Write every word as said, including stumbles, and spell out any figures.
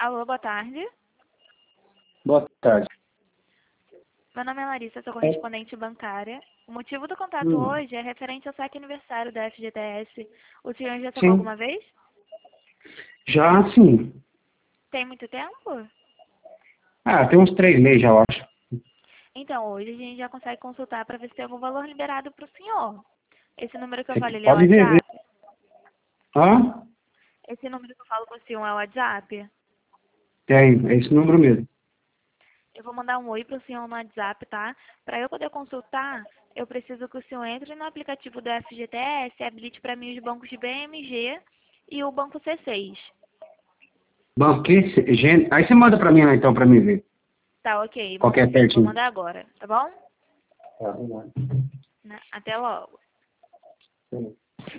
Alô, boa tarde. Boa tarde. Meu nome é Larissa, sou correspondente bancária. O motivo do contato Hum. hoje é referente ao saque aniversário da F G T S. O senhor já sacou Sim. alguma vez? Já, sim. Tem muito tempo? Ah, tem uns três meses já, eu acho. Então, hoje a gente já consegue consultar para ver se tem algum valor liberado para o senhor. Esse número que eu Você falo, ele é o pode ver, ver. WhatsApp? Hã? Esse número que eu falo com o senhor é o WhatsApp? Tem, é esse número mesmo. Eu vou mandar um oi para o senhor no WhatsApp, tá? Para eu poder consultar, eu preciso que o senhor entre no aplicativo do F G T S e habilite para mim os bancos de B M G e o banco C seis. Bom, que, se- gente, aí você manda pra mim lá então, pra mim ver. Tá, ok. Qual que Mando é sim. Vou certinho. mandar agora, tá bom? Tá, vamos lá. Né? Até logo. Sim.